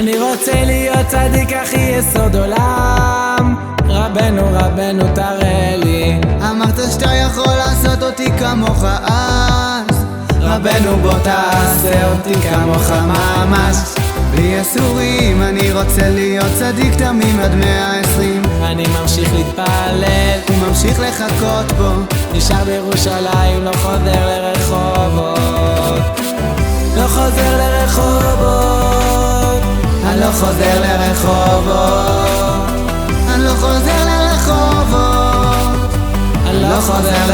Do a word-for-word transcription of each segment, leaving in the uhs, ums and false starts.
אני רוצה להיות צדיק הכי יסוד עולם, רבנו רבנו תראה לי. אמרת שאתה יכול לעשות אותי כמוך אז, רבנו בוא תעשה אותי כמוך ממש. בלי יסורים אני רוצה להיות צדיק תמים עד מאה עשרים. אני ממשיך להתפלל וממשיך לחכות בו, נשאר בירושלים, לא חוזר לרחובות. לא חוזר לרחובות, אני לא חוזר לרחובות. אני לא חוזר לרחובות, אני לא חוזר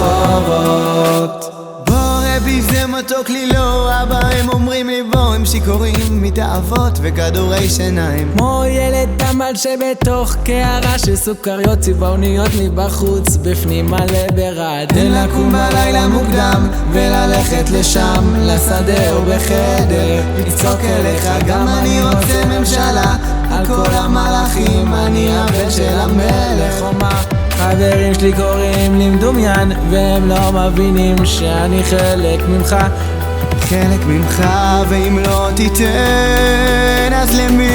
לרחובות. בוא רבי זה מתוק לי לא, אבא הם אומרים לי בוא, הם שיכורים מתאוות וכדורי שיניים. כמו ילד תמל שבתוך קערה של סוכריות צבעוניות מבחוץ, בפנים מלא ברד. תן לקום בלילה מוקדם וללכת לשם, לשדה או בחדר, לצעוק אליך גם אני רוצה ממשלה על כל המלאכים, אני הבן של המלך. חומה חברים שלי קוראים לי מדומיין, והם לא מבינים שאני חלק ממך. חלק ממך, ואם לא תיתן אז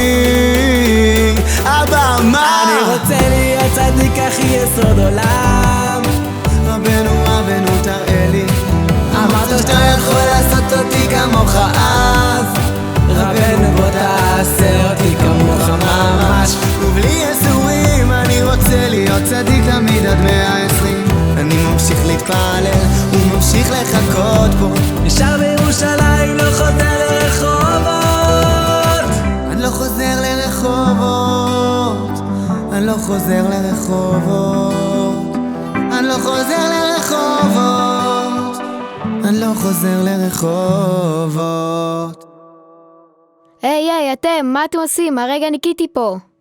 למי? אבא מה? אני רוצה להיות צדיק הכי יסוד עולם, רבנו רבנו תראה לי. אמרת שאתה יכול לעשות אותי כמוך אז, רבנו בוא תעשה אותי כמוך ממש. ובלי יסורים אני רוצה להיות צדיק תמיד עד מאה עשרים. אני ממשיך להתפלל וממשיך לחכות פה, נשאר בירושלים, לא חוזר לרחובות. אני לא חוזר לרחובות, אני לא חוזר לרחובות. אני לא חוזר לרחובות, אני לא חוזר לרחובות. היי היי אתם, מה אתם עושים? הרגע ניקיתי פה.